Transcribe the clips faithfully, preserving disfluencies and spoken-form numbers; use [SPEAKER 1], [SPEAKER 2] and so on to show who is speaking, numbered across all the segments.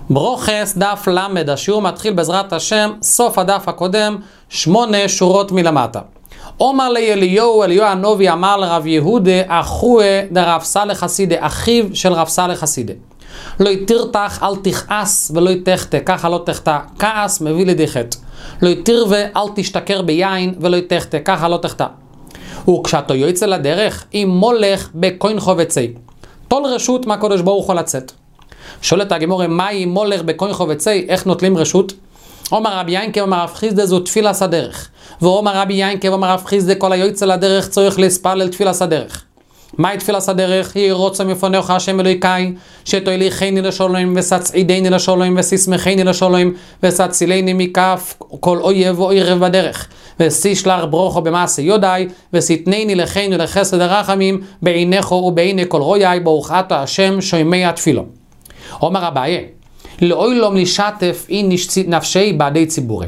[SPEAKER 1] ברוכס דף למד, השיעור מתחיל בעזרת השם, סוף הדף הקודם, שמונה שורות מלמטה. אומר לי אליהו, אליהו הנובי אמר לרב יהודה, אחוה דרב סלח חסידה, אחיו של רב סלח חסידה. לא יתירתך, אל תכעס ולא יתחתה, ככה לא תחתה, כעס מביא לידי חטא. לא יתירווה, אל תשתכר ביין ולא יתחתה, ככה לא תחתה. וכשאתה יוצא לדרך, אם מולך בכהן חובצי, תול רשות מה קודש ברוך הוא לצאת. שואלת הגמרא, מהי מולך בכהן חובצי, איך נוטלים רשות? אומר רבי ינקב, אומר רב חיסדא, זו תפילת הדרך. ואומר רבי ינקב, אומר רב חיסדא, כל היוצא לדרך צריך להספלל תפילת הדרך. מהי תפילת הדרך? היא רוצה מפונך השם אלוהיקי, שתוליכני לשלום וסצעידני לשלום וסיסמכני לשלום וסצילני מכף כל אויב ואוירב בדרך. וסישלח ברוכו במעשה יודעי וסתנני לכני לחסד הרחמים בעיניך ובעיני כל רואי ברוך אתה השם שומע תפילו. אומר אביי, לעולם לשתף אין נפשי בעדי ציבורי.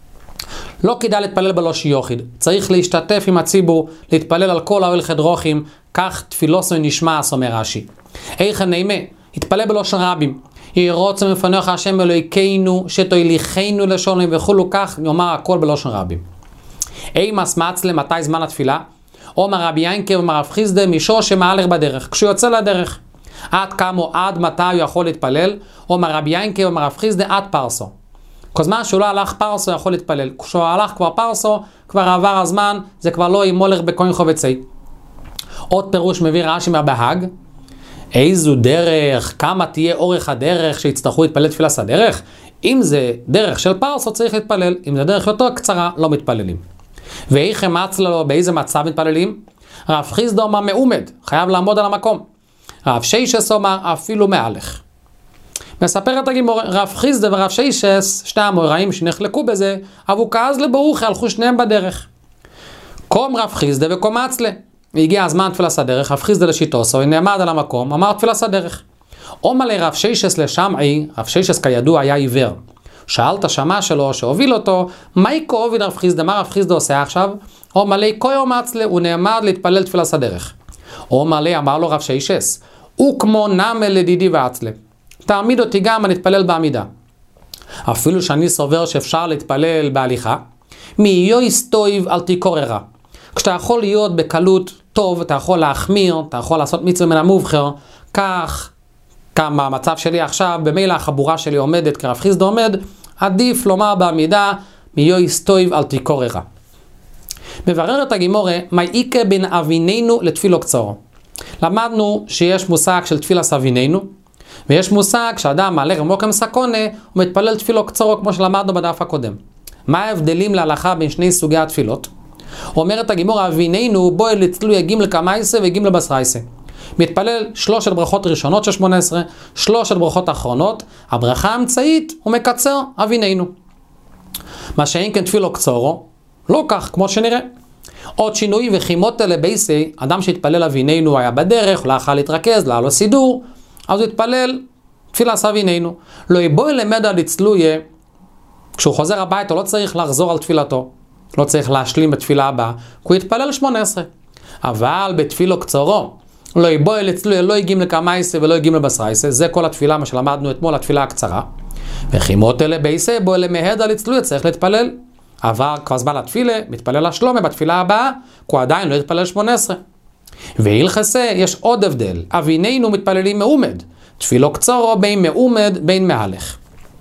[SPEAKER 1] לא כדאי להתפלל בלוש יוחיד, צריך להשתתף עם הציבור, להתפלל על כל ההלכי דרוכים, כך תפילוסו נשמע, אומר רש"י. איך הנעימה, התפלל בלוש רבים, יהי רוצה מפונך השם אלוהינו, שתוליכנו לשלום וכולו, כך נאמר הכל בלוש רבים. אימס מצלה, מתי זמן התפילה? אומר רבי ינקב, אומר רב חיסדא, משור שמהלך בדרך, כשהוא יוצא לדרך. עד כמה, עד מתי הוא יכול להתפלל? אומר רבי ינקב, אומר רב חיסדא, עד פרסו. כל זמן שהוא לא הלך פרסו יכול להתפלל. כשהוא הלך כבר פרסו, כבר עבר הזמן, זה כבר לא עם מולך בכהן חובצי. עוד פירוש מביא רש"י מהבהג, איזו דרך, כמה תהיה אורך הדרך שיצטרכו להתפלל תפילת הדרך? אם זה דרך של פרסו צריך להתפלל, אם זה דרך יותר קצרה לא מתפללים. ואיך מצלה לו, באיזה מצב מתפללים? רב חיסדא אומר מעומד, חייב לעמוד על המקום. רב שיישס אומר אפילו מהלך. מספרת הגמרא, רב חיסדא ורב שיישס, שתי המוראים שנחלקו בזה, אבו כעז לברוך, הלכו שניהם בדרך. קום רב חיסדא וקום מצלה. והגיע הזמן תפילת הדרך, רב חיסדא לשיטוסו, נעמד על המקום, אמר תפילת הדרך. אומר לרב שיישס לשמעי, רב שיישס כידוע היה עיוור. שאל את השמע שלו שהוביל אותו, מהי כה הוביל רב חיסדא, מה רב חיסדא עושה עכשיו? אומר לי, כה יום מצלה, הוא נעמד להתפלל תפילת הדרך. אומר לי, אמר לו רב שיישס, הוא כמו נמל לדידי ועצלה. תעמיד אותי גם, אני אתפלל בעמידה. אפילו שאני סובר שאפשר להתפלל בהליכה, מי יויס טויב אל תיקורא רע. כשאתה יכול להיות בקלות טוב, אתה יכול להחמיר, אתה יכול לעשות מצווה מן המובחר, כך, כמה המצב שלי עכשיו, במילא החבורה שלי עומדת, כרב חיסדא עומד, עדיף לומר בעמידה, מי יויס טויב אל תיקורא רע. מבררת הגמרא, מי איקה בין אבינינו לתפילו קצרו. למדנו שיש מושג של תפילת אבינינו, ויש מושג שאדם מעלה רמוקם סקונה, הוא מתפלל תפילו קצרו כמו שלמדנו בדף הקודם. מה ההבדלים להלכה בין שני סוגי התפילות? אומרת הגמרא, אבינינו בוא לצלוי גימל קמייסה וגימל בסרייסה. מתפלל שלושת ברכות ראשונות של שמונה עשרה, שלושת ברכות אחרונות, הברכה האמצעית הוא מקצר אבינינו. מה שאין כן תפילו קצרו, לא כך כמו שנראה. עוד שינוי וחימות אלה בייסי, אדם שהתפלל אבינינו היה בדרך, הוא לא יכול להתרכז, לא היה לו סידור, אז הוא התפלל תפילת אבינינו. לא יבוא למד על הצלויה, כשהוא חוזר הביתה לא צריך לחזור על תפילתו, לא צריך להשלים בתפילה הבאה, כי הוא התפלל שמונה עשרה. אבל בתפילו קצרו, לא יבוא אל הצלויה, לא יגיעים לקמייסה ולא יגיעים לבסרייסה, זה כל התפילה, מה שלמדנו אתמול, התפילה הקצרה. וחימות אלה בייסי, בוא למהד על הצלויה, צריך להתפלל. עבר כבר זמן לתפילה, מתפלל לשלומה בתפילה הבאה, כי הוא עדיין לא יתפלל שמונה עשרה. והילכסה, יש עוד הבדל. אבינינו מתפללים מעומד. תפילו קצרו בין מעומד בין מהלך.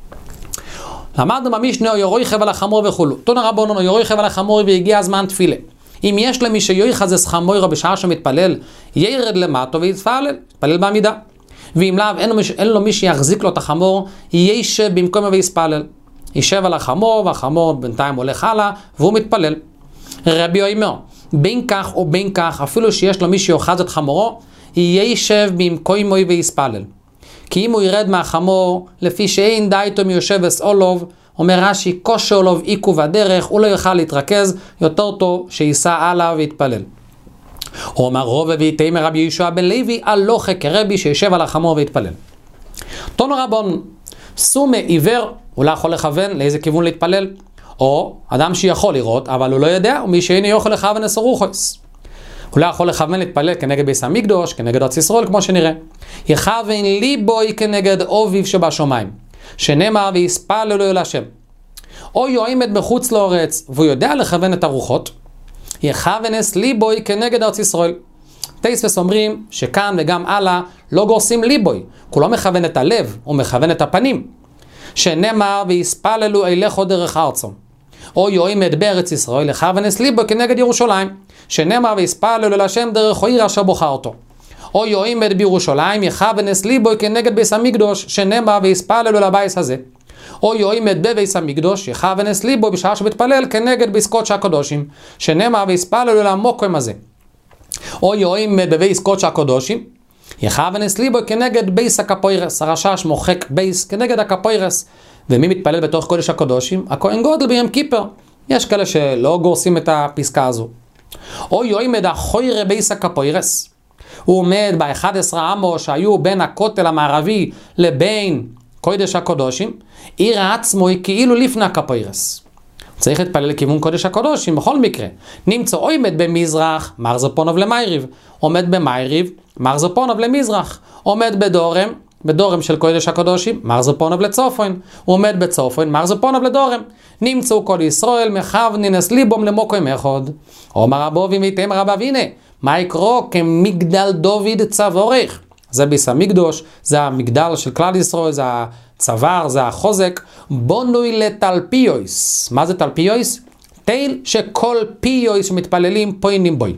[SPEAKER 1] למדנו במשנה, יורוי חבל החמור וכולו. תונה רבוננו, יורוי חבל החמור והגיע הזמן תפילה. אם יש למי שיוי חזס חמור בשעה שמתפלל, ירד למטו ויתפלל, יתפלל בעמידה. ואם לאו, אין, אין לו מי שיחזיק לו את החמור, יישב במקום ויתפלל. יישב על החמור, והחמור בינתיים הולך הלאה, והוא מתפלל. רבי אומר, בין כך או בין כך, אפילו שיש לו מי שיוחז את חמורו, יישב במקום ויתפלל. כי אם הוא ירד מהחמור, לפי שאין דייתו מיושב אסעולוב, אומר רש"י, כושר לו עיקו בדרך, הוא לא יוכל להתרכז, יותר טוב שיסע הלאה ויתפלל. הוא אומר רובה ויתאמר רבי יהושע בן לוי, הלוכה כרבי שישב על החמור ויתפלל. תנו רבון, סומה עיוור, הוא לא יכול לכוון לאיזה כיוון להתפלל, או אדם שיכול לראות, אבל הוא לא יודע, ומי שאינו יכול לכוון אסורוכוס. הוא לא יכול לכוון להתפלל כנגד ביס המקדוש, כנגד ארץ ישראל, כמו שנראה. יכוון ליבוי כנגד אוביב שבשמיים. שנאמר ויספללו אל השם. או יועמד בחוץ לארץ והוא יודע לכוון את הרוחות, יכוונס ליבוי כנגד ארץ ישראל. תייספס אומרים שכאן וגם הלאה לא גורסים ליבוי, הוא לא מכוון את הלב, הוא מכוון את הפנים. שנאמר ויספללו אליכו דרך ארצו. או יועמד בארץ ישראל, יכוונס ליבוי כנגד ירושלים. שנאמר ויספללו אל השם דרך העיר אשר בוחרתו. או יועמד בירושלים, יכוונס ליבוי כנגד בית המקדוש, שנאמר ויספללו אל הבית הזה. או יועמד בבית המקדוש, יכוונס ליבוי בשעה שמתפלל כנגד בית הקודשים, שנאמר ויספללו אל המקום הזה. או יועמד בבית הקודשים, יכוונס ליבוי כנגד בית הקפוירס, הרשש מוחק בית כנגד הקפוירס. ומי מתפלל בתוך קודש הקודשים? הכהן גודל ביום כיפר. יש כאלה שלא גורסים את הפסקה הזו. או יועמד אחוירי בית הקפוירס, הוא עומד ב-אחד עשר אמו שהיו בין הכותל המערבי לבין קודש הקודשים, עיר עצמו היא כאילו לפני הקפוירס. צריך להתפלל לכיוון קודש הקודשים בכל מקרה. נמצא או עומד במזרח, מרזו פונוב למייריב, עומד במייריב, מרזו פונוב למזרח, עומד בדורם, בדורם של קודש הקודשים, מרזו פונוב לצופוין, הוא עומד בצופוין, מרזו פונוב לדורם. נמצאו כל ישראל מכוונס ליבום למוקם אחד. אומר רבובים ויתם רבב, הנה, מה יקרו כמגדל דוד צבורך. זה ביס המקדוש, זה המגדל של כלל ישראל, זה הצוואר, זה החוזק. בונוי לטלפיוס. מה זה טלפיוס? תיל שכל פיוס שמתפללים פוינים בוי.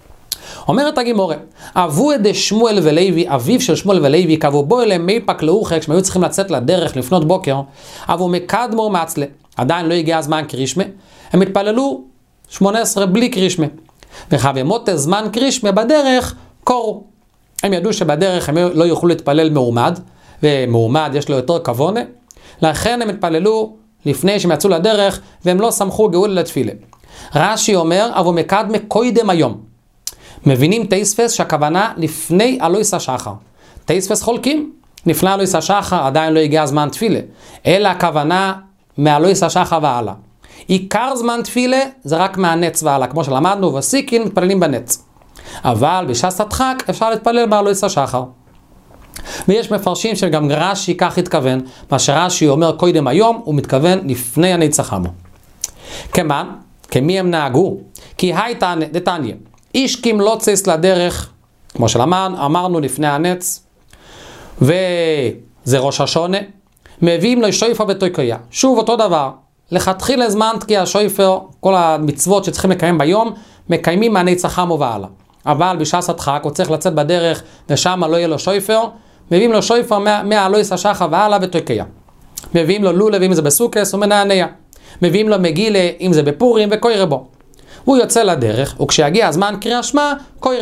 [SPEAKER 1] אומרת הגימורה, אבו את שמואל ולוי, אביו של שמואל ולוי, קבו בו אליהם מי פק לאוחק, שהם היו צריכים לצאת לדרך לפנות בוקר, אבו מקדמו מצלה, עדיין לא הגיע הזמן קרישמה, הם התפללו שמונה עשרה בלי קרישמה, וחבמות זמן קרישמה בדרך קורו. הם ידעו שבדרך הם לא יוכלו להתפלל מעומד, ומעומד יש לו יותר כבונה, לכן הם התפללו לפני שהם יצאו לדרך, והם לא סמכו גאול לתפילה. רש"י אומר, אבו מקדמה קוידם היום. מבינים תייספס שהכוונה לפני אלוהיס השחר. תייספס חולקים, לפני אלוהיס השחר עדיין לא הגיע זמן תפילה, אלא הכוונה מאלוהיס השחר והלאה. עיקר זמן תפילה זה רק מהנץ והלאה, כמו שלמדנו, וסיקין מתפללים בנץ. אבל בשעת הדחק אפשר להתפלל באלוהיס השחר. ויש מפרשים שגם רש"י כך התכוון, מה שרש"י אומר קודם היום, הוא מתכוון לפני הנצח עמו. כמן, כמי הם נהגו? כי הייתה דתניא, איש קימלוצס לדרך, כמו שאמרנו לפני הנץ, וזה ראש השונה, מביאים לו שויפר ותוקיה. שוב אותו דבר, לכתחיל לזמן תקיע שויפר, כל המצוות שצריכים לקיים ביום, מקיימים מהנצח עמו והלאה. אבל בשעת הדחק הוא צריך לצאת בדרך, ושם לא יהיה לו שויפר, מביאים לו שויפר מהאלוהיס השחר והלאה ותוקיה. מביאים לו לולה, ואם זה בסוכס, הוא מנענע. מביאים לו מגילה, אם זה בפורים, וקוירה בו. הוא יוצא לדרך, וכשיגיע הזמן קריאה שמע, קוירה.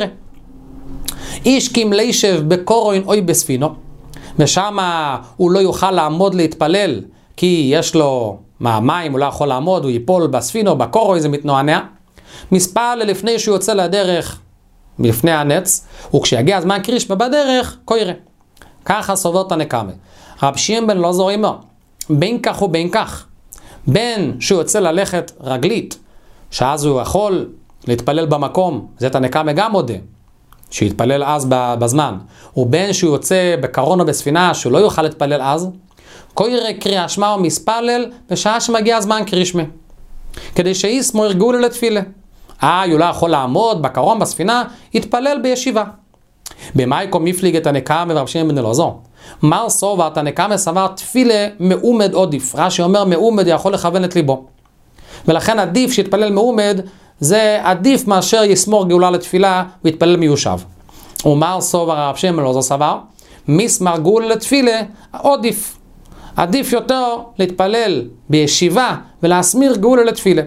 [SPEAKER 1] איש קימליישב בקורוין אוי בספינו, ושם הוא לא יוכל לעמוד להתפלל, כי יש לו מהמים, הוא לא יכול לעמוד, הוא ייפול בספינו, בקורוין זה מתנוענע. מספר לפני שהוא יוצא לדרך, מלפני הנץ, וכשיגיע הזמן קרישמה בדרך, קוירה. ככה סובר תנקמה. רב שמעון בן אלעזר אומר, בין כך ובין כך, בין שהוא יוצא ללכת רגלית, שאז הוא יכול להתפלל במקום, זה תנקמה גם מודה, שיתפלל אז בזמן, ובין שהוא יוצא בקרון או בספינה, שהוא לא יוכל להתפלל אז, קוירה קריאה שמע ומספלל, בשעה שמגיע הזמן קרישמה, כדי שישמו ירגעו לו לתפילה. אה, הוא לא יכול לעמוד בקרון בספינה, יתפלל בישיבה. במייקו מפליג את הנקמה ורב שמעון בן אלעזר. מר סובר את הנקמה סבר תפילה מעומד עדיף. רש"י אומר מעומד יכול לכוון את ליבו. ולכן עדיף שיתפלל מעומד, זה עדיף מאשר יסמור גאולה לתפילה ויתפלל מיושב. ומר סובר הרב שמעון בן אלעזר סבר, מסמר גאולה לתפילה עדיף. עדיף יותר להתפלל בישיבה ולהסמיר גאולה לתפילה.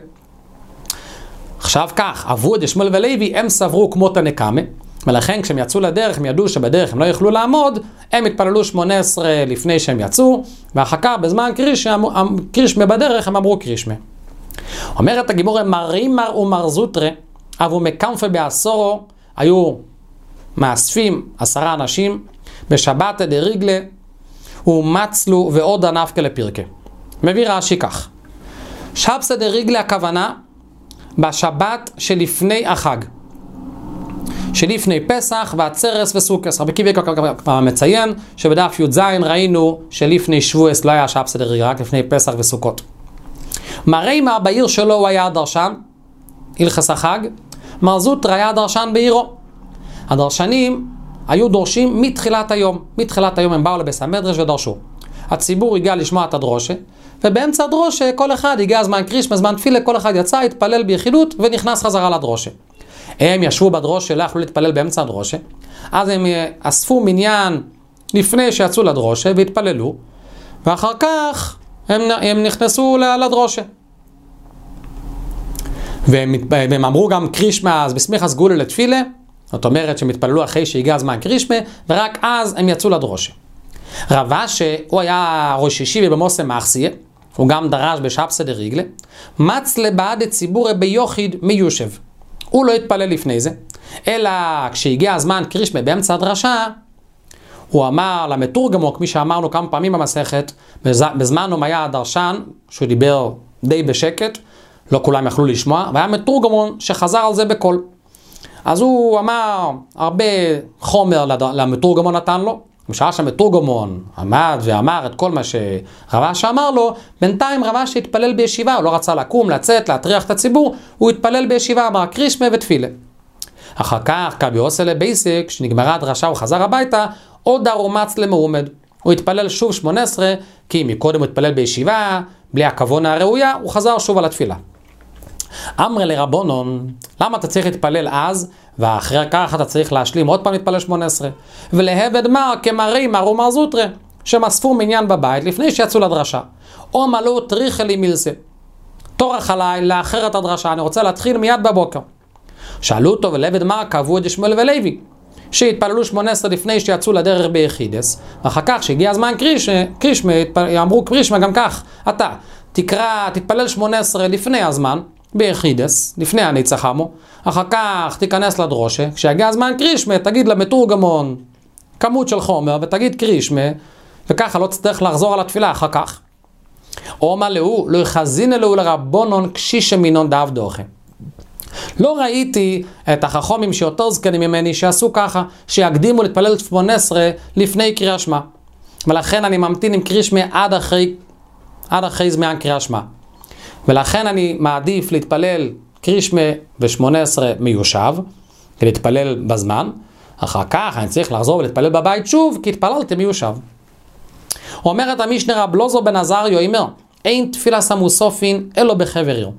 [SPEAKER 1] עכשיו כך, אבו את שמואל ולוי, הם סברו כמו תנקמה, ולכן כשהם יצאו לדרך, הם ידעו שבדרך הם לא יכלו לעמוד, הם התפללו שמונה עשרה לפני שהם יצאו, ואחר כך בזמן קרישמה בדרך הם אמרו קרישמה. אומרת הגימורה, מרימר ומר זוטרה, אבו מקמפה בעשורו, היו מאספים עשרה אנשים, בשבת דריגלה, ומצלו ועוד ענפקה לפרקה. מביא רש"י כך, שבתא דריגלה הכוונה, בשבת שלפני החג. שלפני פסח והצרס וסוכס. רבי עקיבא כבר מציין שבדף י"ז ראינו שלפני שבועס לא היה שעה בסדר רגל, רק לפני פסח וסוכות. מראי מה בעיר שלו הוא היה הדרשן, הלכס החג, מר זוטרא היה הדרשן בעירו. הדרשנים היו דורשים מתחילת היום, מתחילת היום הם באו לבית המדרש ודרשו. הציבור הגיע לשמוע את הדרושה, ובאמצע הדרושה כל אחד הגיע זמן קרישמה, זמן תפילה, כל אחד יצא, התפלל ביחידות ונכנס חזרה לדרושה. הם ישבו בדרושה, לא יכלו להתפלל באמצע הדרושה, אז הם אספו מניין לפני שיצאו לדרושה והתפללו, ואחר כך הם, הם נכנסו לדרושה. והם, והם אמרו גם קרישמה, אז בסמיך הסגולה לתפילה, זאת אומרת שהם התפללו אחרי שהגיע הזמן קרישמה, ורק אז הם יצאו לדרושה. רב אשי, הוא היה ראש ישיבה במוסם מחסיה, הוא גם דרש בשעה סדר רגלה, מצלה בעד הציבור ביוחיד מיושב. הוא לא התפלל לפני זה, אלא כשהגיע הזמן קרישמה באמצע הדרשה, הוא אמר למתורגמו, כמי שאמרנו כמה פעמים במסכת, בזמן היה הדרשן, שהוא דיבר די בשקט, לא כולם יכלו לשמוע, והיה מתורגמון שחזר על זה בקול. אז הוא אמר הרבה חומר למתורגמון נתן לו, בשעה שהמתורגמון עמד ואמר את כל מה שרב אשי אמר לו, בינתיים רב אשי התפלל בישיבה, הוא לא רצה לקום, לצאת, להטריח את הציבור, הוא התפלל בישיבה, אמר קרישמה ותפילה. אחר כך קבי עושה לבייסק, כשנגמרה הדרשה הוא חזר הביתה, עוד דרומצ למעומד. הוא התפלל שוב שמונה עשרה, כי מקודם הוא התפלל בישיבה, בלי הכוונה הראויה, הוא חזר שוב על התפילה. אמר לרבונון, למה אתה צריך להתפלל אז, ואחרי כך אתה צריך להשלים עוד פעם להתפלל שמונה עשרה? ולהבד מר כמרי מר ומר זוטרא, שמספו מניין בבית לפני שיצאו לדרשה. או מלאו טריחא לי מילסה. טורח עליי לאחר את הדרשה, אני רוצה להתחיל מיד בבוקר. שאלו אותו ולהבד מר קבעו את שמואל ולוי, שהתפללו שמונה עשרה לפני שיצאו לדרך ביחידס, ואחר כך שהגיע הזמן קרישמה, קרישמה, אמרו קרישמה גם כך, אתה תקרא, תתפלל שמונה עשרה לפני הזמן, ביחידס, לפני הניצח עמו, אחר כך תיכנס לדרושה, כשיגיע הזמן קרישמה, תגיד למתורגמון כמות של חומר, ותגיד קרישמה, וככה לא תצטרך לחזור על התפילה אחר כך. או מה לאו, לא יחזין אלו לרבונון קשיש מינון דאב דוחה. לא ראיתי את החכמים שיותר זקנים ממני שעשו ככה, שיקדימו להתפלל שמונה עשרה לפני קריאה שמע. ולכן אני ממתין עם קרישמה עד אחרי, עד אחרי זמן קריאה שמע. ולכן אני מעדיף להתפלל קרישמה ב-שמונה עשרה מיושב, ולהתפלל בזמן, אחר כך אני צריך לחזור ולהתפלל בבית שוב, כי התפללתי מיושב. אומרת המשנה רב לוזו בן עזריו, אומר, אין תפילת המוסופין אלו בחבר עיר.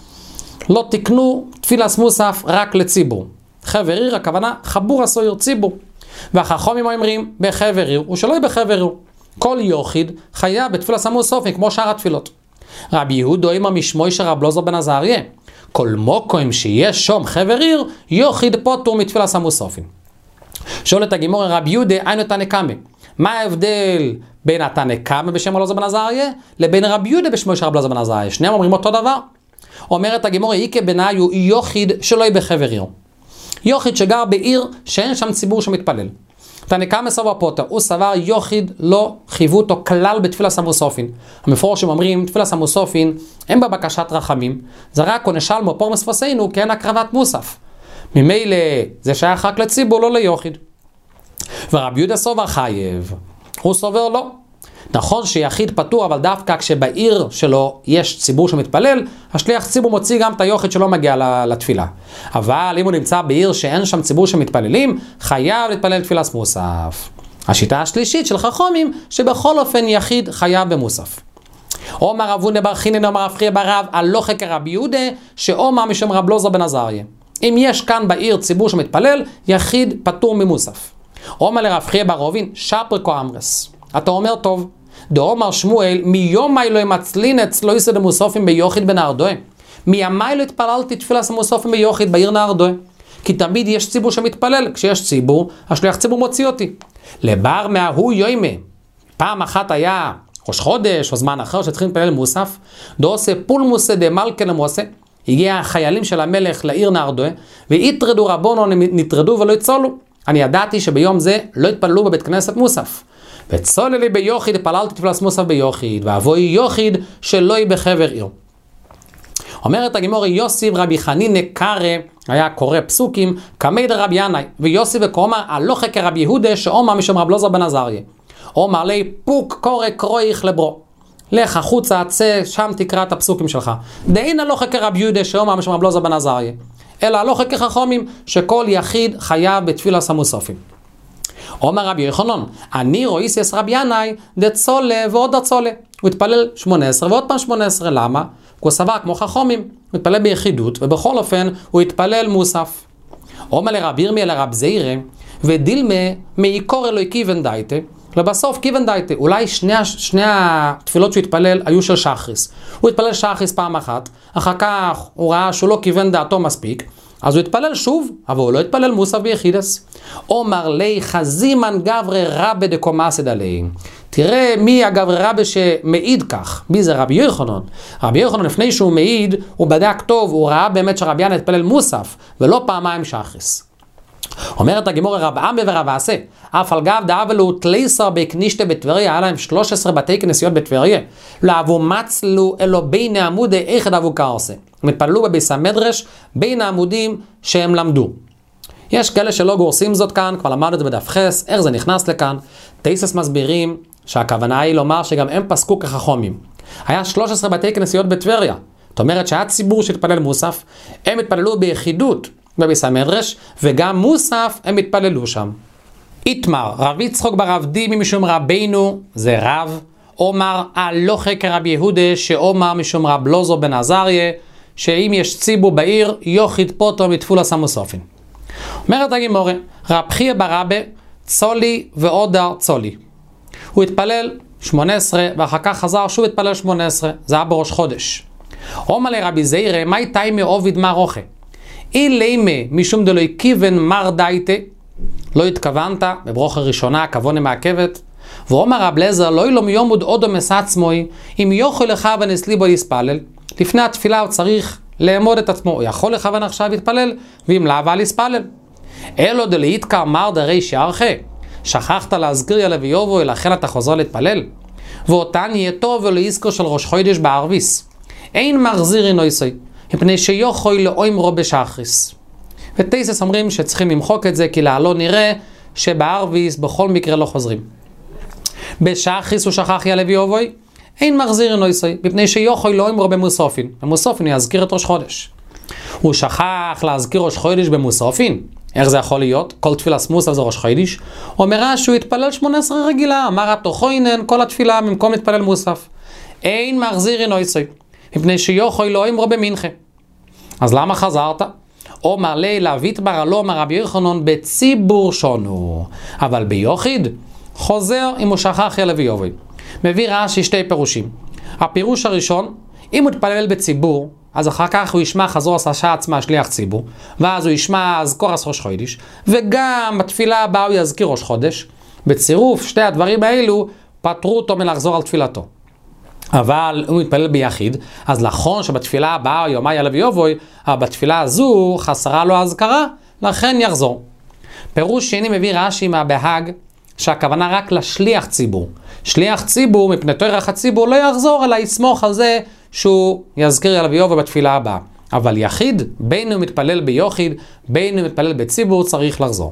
[SPEAKER 1] לא תקנו תפילת מוסף רק לציבור. חבר עיר, הכוונה חבור הסויר ציבור. והחכמים אומרים בחבר עיר, ושלא יהיה בחבר עיר. כל יוחיד חייב בתפילת המוסופין, כמו שאר התפילות. רבי יהודו אמר משמוי של רב לוזו בן עזריה, כל מוקוים שיש שום חבר עיר, יוחיד פוטור מתפילת המוסופין. שואלת הגימור רבי יהודה, אין תנא קמא. מה ההבדל בין התנא קמא בשם רב לוזו בן עזריה, לבין רבי יהודה בשמו של רב לוזו בן עזריה? שניהם אומרים אותו דבר. אומרת הגימור, איקה בניו יוחיד שלא יהיה בחבר עיר. יוחיד שגר בעיר שאין שם ציבור שמתפלל. תנא קמא סבר פוטר, הוא סבר יוחיד לא חייבו אותו כלל בתפילת המוסופין. המפורשים אומרים, תפילת המוסופין אין בה בקשת רחמים, זה רק נשלמו פורמס פוסינו, כי אין הקרבת מוסף. ממילא זה שייך רק לציבור, לא ליוחיד. ורבי יהודה סובר חייב, הוא סובר לא. נכון שיחיד פטור, אבל דווקא כשבעיר שלו יש ציבור שמתפלל, השליח ציבור מוציא גם את היוחיד שלא מגיע לתפילה. אבל אם הוא נמצא בעיר שאין שם ציבור שמתפללים, חייב להתפלל תפילת מוסף. השיטה השלישית של חכמים, שבכל אופן יחיד חייב במוסף. אומר רב הונא בר חינן אומר רב חייא בר רב, הלכה כרבי יהודה, שאומר משום רב לוזו בן עזריה. אם יש כאן בעיר ציבור שמתפלל, יחיד פטור ממוסף. אומר לרב חייא בר רובין, שפר כה אמרס. אתה אומר טוב, דאמר שמואל, מיום מי לא ימצלין אצלו יסוד המוסופים ביוחיד בנהרדועה. מימי לא התפללתי תפילת המוסופים ביוחיד בעיר נהרדועה. כי תמיד יש ציבור שמתפלל, כשיש ציבור, השליח ציבור מוציא אותי. לבר מההוא יוימה. פעם אחת היה ראש חודש או זמן אחר שצריכים להתפלל מוסף, דעושה פולמוסה דמלכה למוסה, הגיע החיילים של המלך לעיר נהרדועה, והתרדו רבונו נתרדו ולא יצולו. אני ידעתי שביום זה לא התפללו בבית כנסת מוסף. וצולל לי ביוחיד, פללתי תפילת מוסף ביוחיד, ואבוי יוחיד שלא יהיה בחבר עיר. אומרת הגמורה, יוסי רבי חנינא קרא, היה קורא פסוקים, כמי דרבי ינאי, ויוסי וקומא הלוכה כרבי יהודה, שאומר משום רב אלעזר בן עזריה. אומר לי, פוק קורא קרויך לברו. לך החוצה, צא, שם תקרא את הפסוקים שלך. דאין הלוכה כרבי יהודה, שאומר משום רב אלעזר בן עזריה. אלא הלוכה כחכמים, שכל יחיד חייב בתפילת המוספים. אומר רבי יוחנן, אני רויסיס רבי ינאי, דצולה ועוד דצולה. הוא התפלל שמונה עשרה ועוד פעם שמונה עשרה, למה? הוא סבר כמו חכמים, הוא התפלל ביחידות, ובכל אופן הוא התפלל מוסף. אומר לרבי ירמיה לרב זיירה, ודילמה מעיקור אלוהי כיוון דייטה, לבסוף כיוון דייטה, אולי שני, שני התפילות שהוא התפלל היו של שחריס. הוא התפלל שחריס פעם אחת, אחר כך הוא ראה שהוא לא כיוון דעתו מספיק, אז הוא התפלל שוב, אבל הוא לא התפלל מוסף ביחידס. אומר לי חזימן גברי רבי דקומאסד עליהם. תראה מי הגברי רבי שמעיד כך. מי זה רבי יוחנן? רבי יוחנן לפני שהוא מעיד, הוא בדק טוב, הוא ראה באמת שרבי ינאי התפלל מוסף, ולא פעמיים שחריס. אומרת הגמורה רב עמי ורב עשה, אף על גב דאבלו תליסר בקנישתה בטבריה, היה להם שלוש עשרה בתי כנסיות בטבריה, לאבו מצלו אלו בין העמודי איכד אבו קרסה. הם התפללו בביס המדרש בין העמודים שהם למדו. יש כאלה שלא גורסים זאת כאן, כבר למדנו את זה בדף חס, איך זה נכנס לכאן. תייסס מסבירים שהכוונה היא לומר שגם הם פסקו כחכמים. היה שלוש עשרה בתי כנסיות בטבריה, זאת אומרת שהיה ציבור שהתפלל מוסף, הם התפללו ביחידות בביס המדרש, וגם מוסף הם התפללו שם. איתמר, רב יצחוק ברב דימי משום רבינו, זה רב, אומר הלוכה כרבי יהודה, שאומר משום רב אלעזר בן עזריה, שאם יש ציבור בעיר, יוחיד פוטו מתפילת המוספים. אומרת הגמורה, רב חייא ברבא, צולי ועודר צולי. הוא התפלל שמונה עשרה, ואחר כך חזר שוב התפלל שמונה עשרה, זה היה בראש חודש. אומר לרבי זיירה, מאי תימא עוביד מה רוחה? אילימה משום דלוי כיוון מר דייטה, לא התכוונת, בברוך הראשונה הכוונה מעכבת, ואומר רב אליעזר, לא ילום יומוד עודו מסעצמוי, אם יוכל לך ונסלי בו להספלל, לפני התפילה הוא צריך לעמוד את עצמו, הוא יכול לכוון עכשיו להתפלל, ואם לא, אבל להספלל. אלו דלהיתקר מר דרי שערכה, שכחת להזכיר ילא ויובו, לכן אתה חוזר להתפלל, ואותן יהיה טוב ולא יזכור של ראש חודש בערביס. אין מחזיר אינויסוי, מפני שיוכל לאומרו בשחריס. ותייסס אומרים שצריכים למחוק את זה, כי לעלו נראה שבערביס בכל מקרה לא חוזרים. בשחריס הוא שכח ילא ויובוי, אין מחזיר אינויסוי, מפני שיוכל לאומרו במוסופין. במוסופין יזכיר את ראש חודש. הוא שכח להזכיר ראש חודש במוסופין. איך זה יכול להיות? כל תפילה סמוסף זה ראש חודש. אומר שהוא התפלל שמונה עשרה רגילה, אמר התוכוינן כל התפילה במקום להתפלל מוסף. אין מחזיר אינויסוי, מפני שיוכל לאומרו במנחה. אז למה חזרת? אומר לי להבית ברלו מרבי יוחנן בציבור שונו, אבל ביוחיד חוזר אם הוא שכח ילא ויובוי. מביא רש"י שתי פירושים. הפירוש הראשון, אם הוא התפלל בציבור, אז אחר כך הוא ישמע חזור עשה עצמה שליח ציבור, ואז הוא ישמע אזכור ראש חודש, וגם בתפילה הבאה הוא יזכיר ראש חודש. בצירוף שתי הדברים האלו פטרו אותו מלחזור על תפילתו. אבל הוא מתפלל ביחיד, אז נכון שבתפילה הבאה יומא ילא ויובוי, אבל בתפילה הזו חסרה לו הזכרה, לכן יחזור. פירוש שני מביא רש"י מהבהג, שהכוונה רק לשליח ציבור. שליח ציבור, מפני תורך הציבור, לא יחזור, אלא יסמוך על זה שהוא יזכיר ילא ויובוי בתפילה הבאה. אבל יחיד, בין הוא מתפלל ביוחיד, בין הוא מתפלל בציבור, צריך לחזור.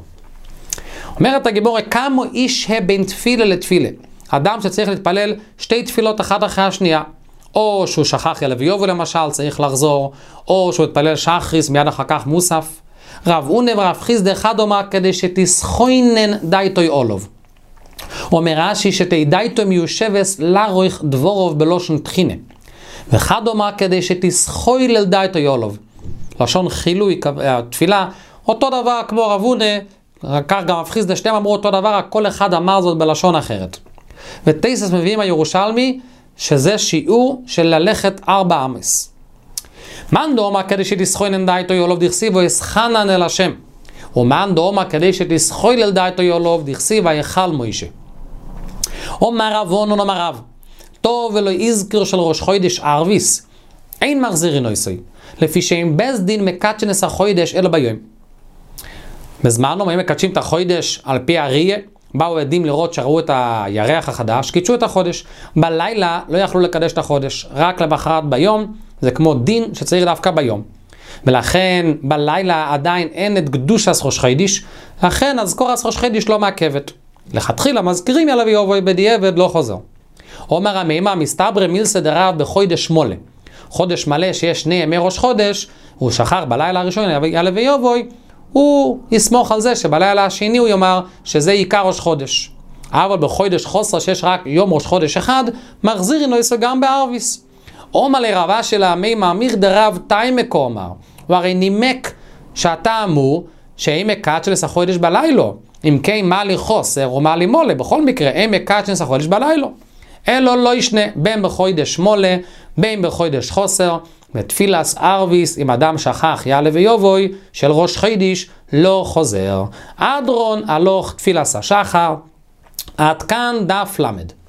[SPEAKER 1] אומרת הגמורה, כמה איש בין תפילה לתפילה. אדם שצריך להתפלל שתי תפילות אחת אחרי השנייה, או שהוא שכח ילא ויובוי למשל, צריך לחזור, או שהוא התפלל שחריס מיד אחר כך מוסף. רב אונה ורב חיסדא אחד אומר כדי שתסכוינן דייטוי אולוב. אומר רש"י שתדייטוי מיושבס לרויך דבורוב בלושן תחינה. ואחד אומר כדי שתסכוי לדייטוי אולוב. לשון חילוי, התפילה, אותו דבר כמו רב אונה, כך גם רב חיסדא, שתיהם אמרו אותו דבר, כל אחד אמר זאת בלשון אחרת. ותייסס מביאים הירושלמי שזה שיעור של ללכת ארבע אמס. מן דאמר כדי שתסכוינן דייטוי אולוב דכסיב ויסחנן אל השם. ומן דאמר כדי שתסכוי אל דייטוי אולוב דכסיב ויחל מוישה. אומר רב אונון אומר רב, טוב ולא יזכיר של ראש חודש ערביס, אין מחזיר אינויסוי, לפי שאם בית דין מקדשנס החודש אלא ביום. בזמן הם מקדשים את החודש על פי הראייה, באו עדים לראות שראו את הירח החדש, קידשו את החודש. בלילה לא יכלו לקדש את החודש, רק למחרת ביום זה כמו דין שצריך דווקא ביום. ולכן בלילה עדיין אין את קדושת ראש חודש, לכן אזכורת ראש חודש לא מעכבת. לכתחילה מזכירים יעלה ויבוא בדיעבד לא חוזר. אומר המימא מסתברא מילסא דרב בחודש מולה. חודש מלא שיש שני ימי ראש חודש, הוא שכח בלילה הראשון יעלה ויבוא, הוא יסמוך על זה שבלילה השני הוא יאמר שזה עיקר ראש חודש. אבל בחודש חוסר שיש רק יום ראש חודש אחד, מחזירין לו יסו גם בערביס. אומר לרבה של המימא מיך דרב תימקו אומר, הוא הרי נימק שאתה אמור שאימק קאט של חודש בלילו. אם כן מה לי חוסר או מה לי מולה, בכל מקרה אימק קאט של חודש בלילו. אלו לא ישנה בין בחודש מולה, בין בחודש חוסר, ותפילס ערביס אם אדם שכח יעלה ויבוי של ראש חודש לא חוזר. אדרון הלוך תפילס השחר. עד כאן דף למד.